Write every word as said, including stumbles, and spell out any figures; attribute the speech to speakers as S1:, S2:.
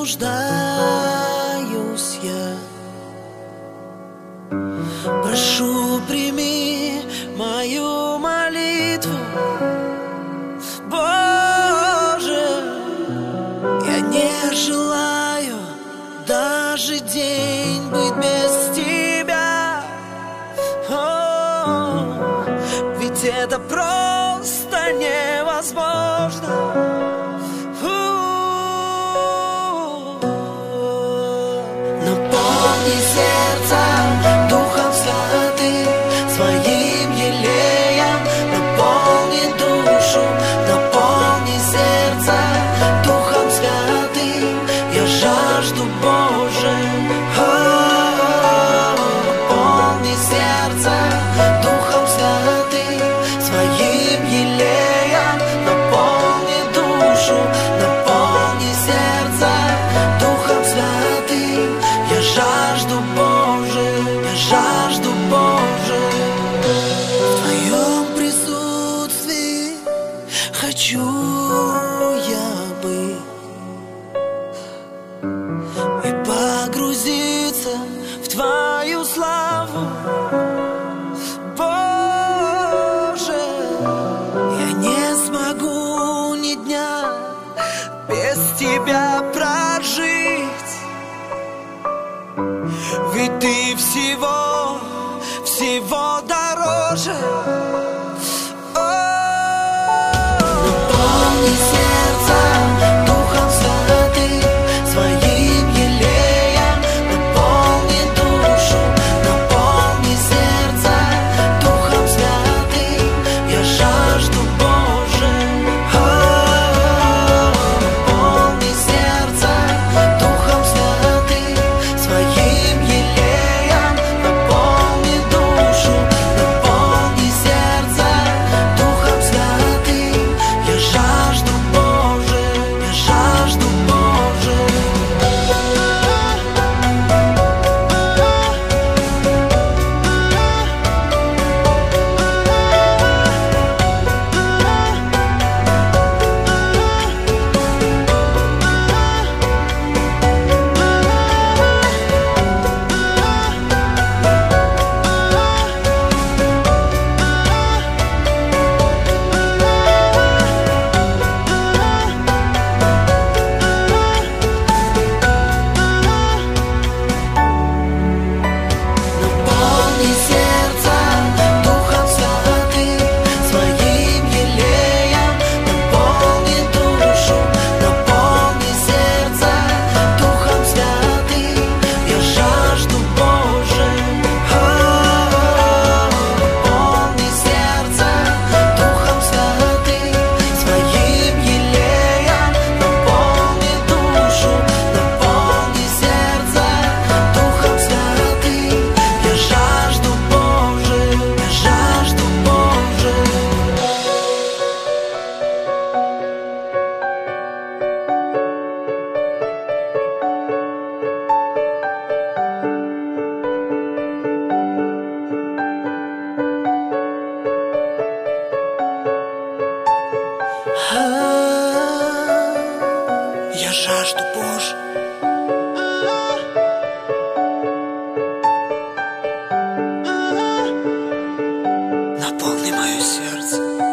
S1: нуждаюсь я. Прошу, прими мою молитву, Боже. Я не желаю даже день быть без Тебя. О, ведь это просто невозможно. Наполни сердце Духом Святым, своим елеем. Наполни душу, наполни сердце Духом Святым. Я жажду, Боже. Наполни сердце Духом Святым, своим елеем. Наполни душу, наполни сердце Духом Святым. Я жажду, Боже, я жажду, Боже. В Твоем присутствии хочу я быть и погрузиться в Твою славу, Боже. Я не смогу ни дня без Тебя прожить, ведь Ты всего, всего дороже. Наполни сердце Духом Святым, своим елеем. Наполни душу, наполни сердце Духом Святым. Я жажду, Боже. Наполни сердце Духом Святым, своим елеем. Наполни душу, наполни сердце Духом Святым. Я жажду, Боже, я жажду, Боже. Наполни сердце Духом Святым, своим елеем. Наполни душу, наполни сердце Духом Святым. Я жажду, Боже. Наполни сердце Духом Святым, своим елеем. Наполни душу, наполни сердце Духом Святым. Я жажду, Боже, я жажду, Боже. Я жажду, Боже. Наполни мое сердце.